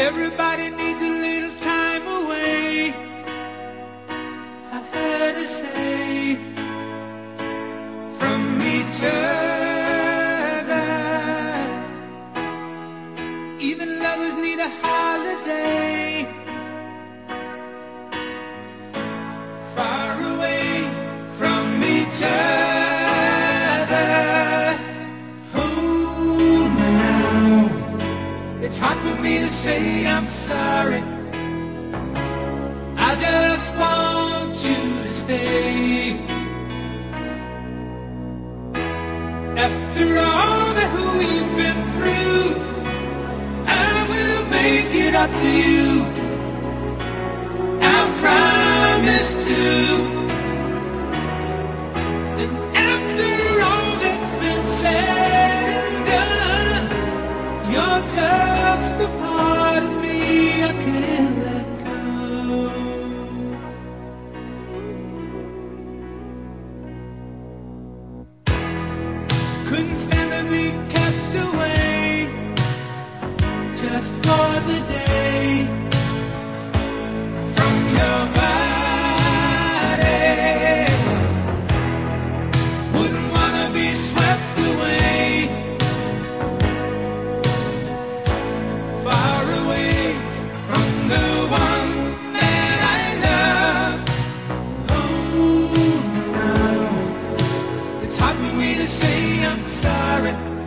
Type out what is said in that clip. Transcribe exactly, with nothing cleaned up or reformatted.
Everybody needs a little time away, I heard her say, from each other. Even lovers need a holiday, far away from each other. Oh, now it's hard for me to say I'm sorry. I just want you to stay. After all that we've been through, I will make it up to you. I promise to. And after all that's been said and done, you're just a part of me I can't let go. Couldn't stand to be kept away just for the day from your body. Wouldn't wanna be swept away, far away from the one that I love. Oh, now it's hard for me to say I'm sorry.